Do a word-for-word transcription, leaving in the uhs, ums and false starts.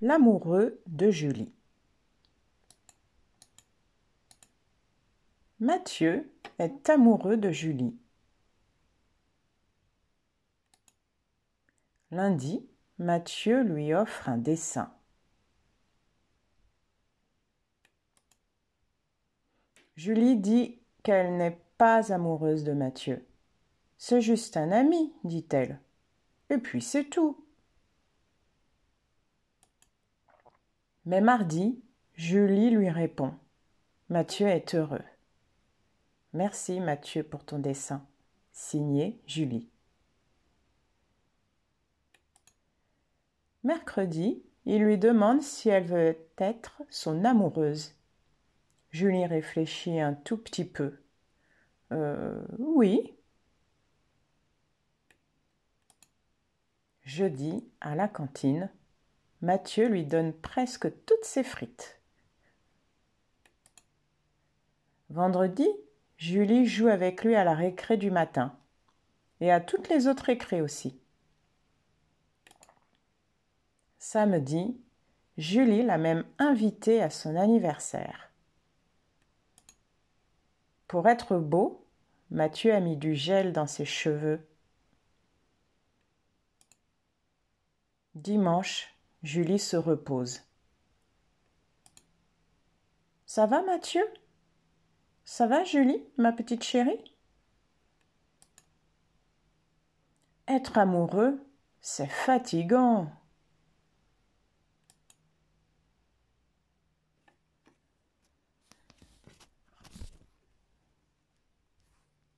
L'amoureux de Julie. Mathieu est amoureux de Julie. Lundi, Mathieu lui offre un dessin. Julie dit qu'elle n'est pas amoureuse de Mathieu. « C'est juste un ami, dit-elle. Et puis c'est tout. » Mais mardi, Julie lui répond. Mathieu est heureux. « Merci Mathieu pour ton dessin. » Signé Julie. Mercredi, il lui demande si elle veut être son amoureuse. Julie réfléchit un tout petit peu. Euh, oui. Jeudi, à la cantine, Mathieu lui donne presque toutes ses frites. Vendredi, Julie joue avec lui à la récré du matin et à toutes les autres récrés aussi. Samedi, Julie l'a même invité à son anniversaire. Pour être beau, Mathieu a mis du gel dans ses cheveux. Dimanche, Julie se repose. « Ça va, Mathieu ? Ça va, Julie, ma petite chérie ? » Être amoureux, c'est fatigant.